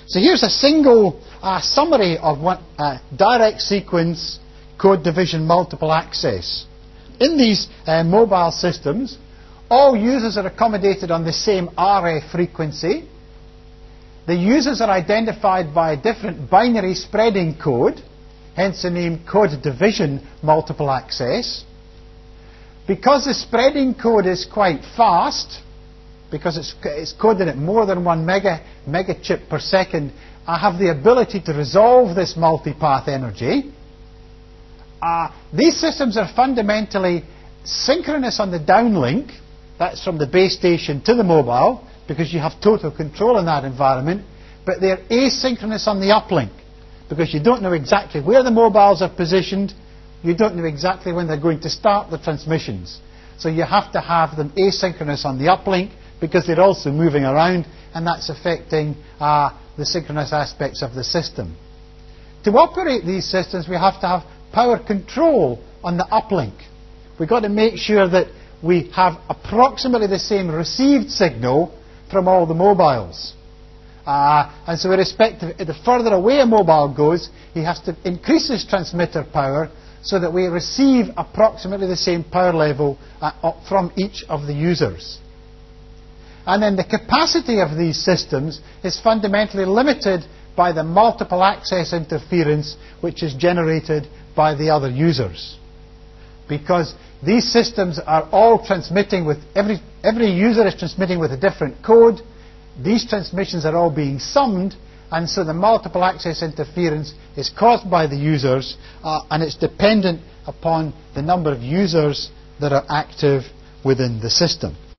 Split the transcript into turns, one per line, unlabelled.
So here's a single summary of what direct sequence code division multiple access. In these mobile systems, all users are accommodated on the same RF frequency. The users are identified by a different binary spreading code, hence the name code division multiple access. Because the spreading code is quite fast, because it's coded at more than 1 megachip per second, I have the ability to resolve this multipath energy. These systems are fundamentally synchronous on the downlink, that's from the base station to the mobile, because you have total control in that environment, but they're asynchronous on the uplink, because you don't know exactly where the mobiles are positioned, you don't know exactly when they're going to start the transmissions. So you have to have them asynchronous on the uplink, because they're also moving around, and that's affecting the synchronous aspects of the system. To operate these systems, we have to have power control on the uplink. We've got to make sure that we have approximately the same received signal from all the mobiles. And so irrespective, the further away a mobile goes, he has to increase his transmitter power so that we receive approximately the same power level from each of the users. And then the capacity of these systems is fundamentally limited by the multiple access interference which is generated by the other users. Because these systems are all transmitting with, every user is transmitting with a different code. These transmissions are all being summed, and so the multiple access interference is caused by the users, and it's dependent upon the number of users that are active within the system.